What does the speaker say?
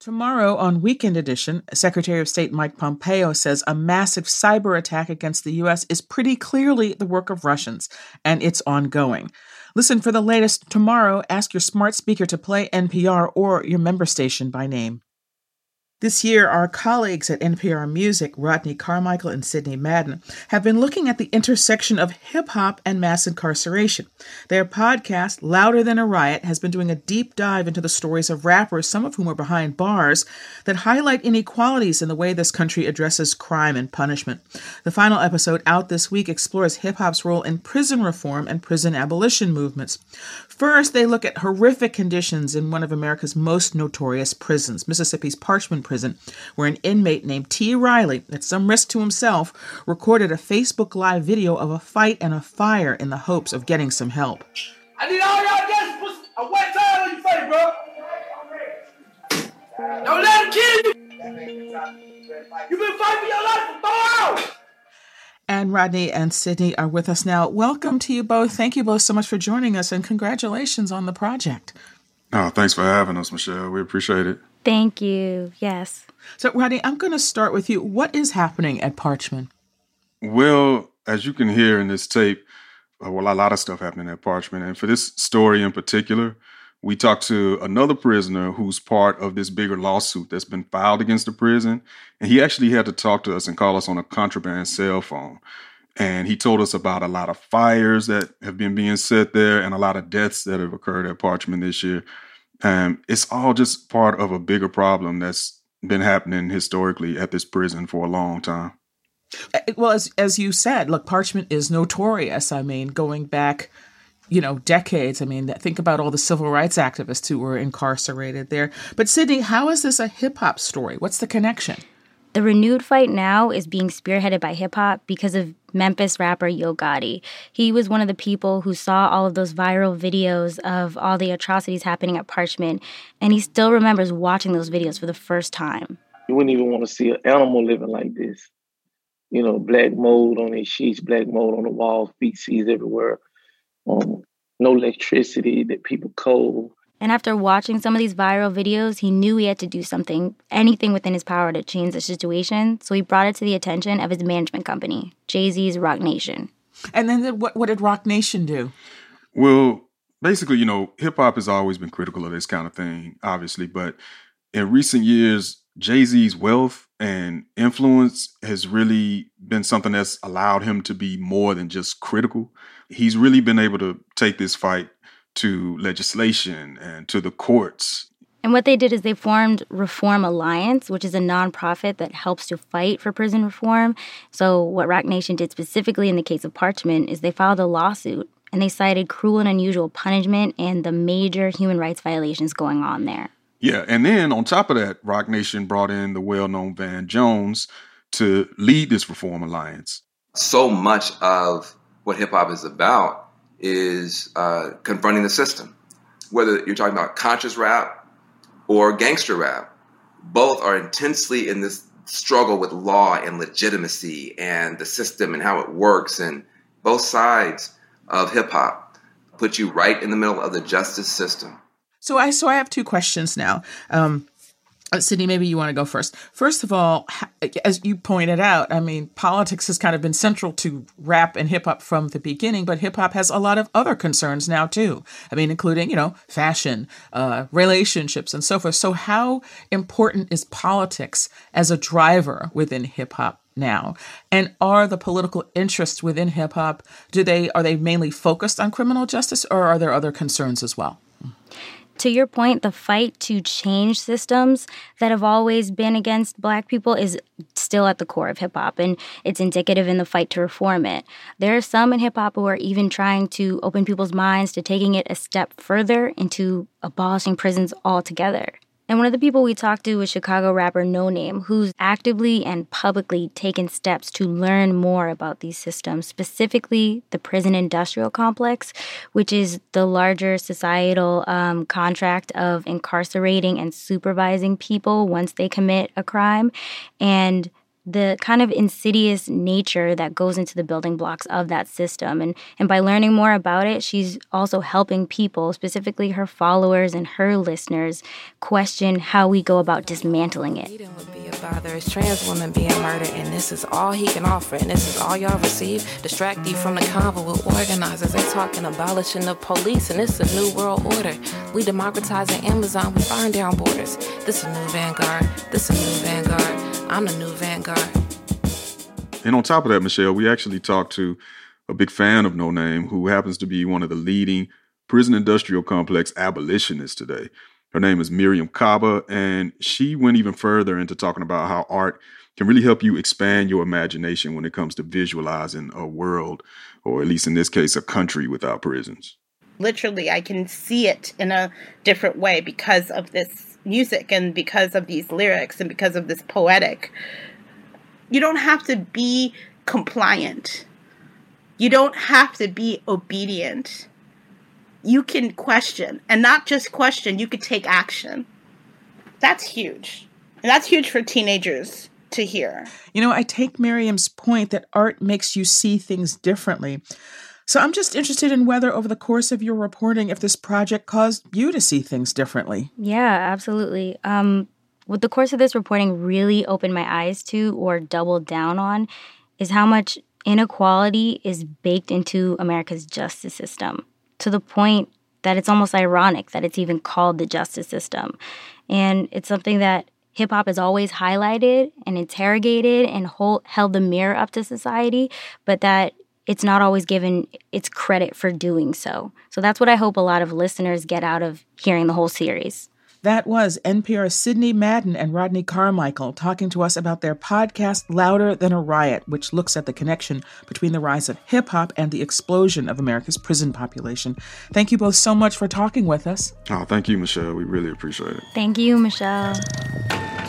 Tomorrow on Weekend Edition, Secretary of State Mike Pompeo says a massive cyber attack against the U.S. is pretty clearly the work of Russians, and it's ongoing. Listen for the latest tomorrow. Ask your smart speaker to play NPR or your member station by name. This year, our colleagues at NPR Music, Rodney Carmichael and Sidney Madden, have been looking at the intersection of hip-hop and mass incarceration. Their podcast, Louder Than a Riot, has been doing a deep dive into the stories of rappers, some of whom are behind bars, that highlight inequalities in the way this country addresses crime and punishment. The final episode, out this week, explores hip-hop's role in prison reform and prison abolition movements. First, they look at horrific conditions in one of America's most notorious prisons, Mississippi's Parchman Prison, where an inmate named T. Riley, at some risk to himself, recorded a Facebook Live video of a fight and a fire in the hopes of getting some help. I need all y'all guys to put a wet towel on your face, bro. Don't let him kill you. You've been fighting for your life for 4 hours. And Rodney and Sidney are with us now. Welcome to you both. Thank you both so much for joining us, and congratulations on the project. Oh, thanks for having us, Michelle. We appreciate it. Thank you. Yes. So, Rodney, I'm going to start with you. What is happening at Parchman? Well, as you can hear in this tape, a lot of stuff happening at Parchman. And for this story in particular, we talked to another prisoner who's part of this bigger lawsuit that's been filed against the prison. And he actually had to talk to us and call us on a contraband cell phone. And he told us about a lot of fires that have been being set there and a lot of deaths that have occurred at Parchman this year. It's all just part of a bigger problem that's been happening historically at this prison for a long time. Well, as you said, look, Parchman is notorious. I mean, going back, decades. I mean, think about all the civil rights activists who were incarcerated there. But Sidney, how is this a hip hop story? What's the connection? The renewed fight now is being spearheaded by hip-hop because of Memphis rapper Yo Gotti. He was one of the people who saw all of those viral videos of all the atrocities happening at Parchman, and he still remembers watching those videos for the first time. You wouldn't even want to see an animal living like this. Black mold on their sheets, black mold on the walls, feces everywhere. No electricity, that people cold. And after watching some of these viral videos, he knew he had to do something, anything within his power to change the situation. So he brought it to the attention of his management company, Jay-Z's Roc Nation. And then what did Roc Nation do? Well, basically, hip-hop has always been critical of this kind of thing, obviously. But in recent years, Jay-Z's wealth and influence has really been something that's allowed him to be more than just critical. He's really been able to take this fight to legislation and to the courts. And what they did is they formed Reform Alliance, which is a nonprofit that helps to fight for prison reform. So what Roc Nation did specifically in the case of Parchman is they filed a lawsuit and they cited cruel and unusual punishment and the major human rights violations going on there. Yeah, and then on top of that, Roc Nation brought in the well-known Van Jones to lead this Reform Alliance. So much of what hip-hop is about is confronting the system. Whether you're talking about conscious rap or gangster rap, both are intensely in this struggle with law and legitimacy and the system and how it works. And both sides of hip-hop put you right in the middle of the justice system. So I have two questions now. Sidney, maybe you want to go first. First of all, as you pointed out, I mean, politics has kind of been central to rap and hip hop from the beginning, but hip hop has a lot of other concerns now too. I mean, including, fashion, relationships and so forth. So how important is politics as a driver within hip hop now? And are the political interests within hip hop, are they mainly focused on criminal justice, or are there other concerns as well? To your point, the fight to change systems that have always been against Black people is still at the core of hip-hop, and it's indicative in the fight to reform it. There are some in hip-hop who are even trying to open people's minds to taking it a step further into abolishing prisons altogether. And one of the people we talked to was Chicago rapper No Name, who's actively and publicly taken steps to learn more about these systems, specifically the prison industrial complex, which is the larger societal contract of incarcerating and supervising people once they commit a crime. And the kind of insidious nature that goes into the building blocks of that system. And by learning more about it, she's also helping people, specifically her followers and her listeners, question how we go about dismantling it. Would be a bother. It's trans women being murdered, and this is all he can offer, and this is all y'all receive. Distract you from the convo with organizers. They talking abolishing the police, and it's a new world order. We democratizing Amazon, we burn down borders. This a new vanguard. This a new vanguard. I'm the new vanguard. And on top of that, Michelle, we actually talked to a big fan of No Name who happens to be one of the leading prison industrial complex abolitionists today. Her name is Miriam Kaba, and she went even further into talking about how art can really help you expand your imagination when it comes to visualizing a world, or at least in this case, a country without prisons. Literally, I can see it in a different way because of this music and because of these lyrics and because of this poetic. You don't have to be compliant. You don't have to be obedient. You can question, and not just question, you could take action. That's huge. And that's huge for teenagers to hear. You know, I take Miriam's point that art makes you see things differently. So I'm just interested in whether over the course of your reporting, if this project caused you to see things differently. Yeah, absolutely. What the course of this reporting really opened my eyes to or doubled down on is how much inequality is baked into America's justice system, to the point that it's almost ironic that it's even called the justice system. And it's something that hip-hop has always highlighted and interrogated and held the mirror up to society, but that it's not always given its credit for doing so. So that's what I hope a lot of listeners get out of hearing the whole series. That was NPR's Sydney Madden and Rodney Carmichael talking to us about their podcast, Louder Than a Riot, which looks at the connection between the rise of hip-hop and the explosion of America's prison population. Thank you both so much for talking with us. Oh, thank you, Michelle. We really appreciate it. Thank you, Michelle.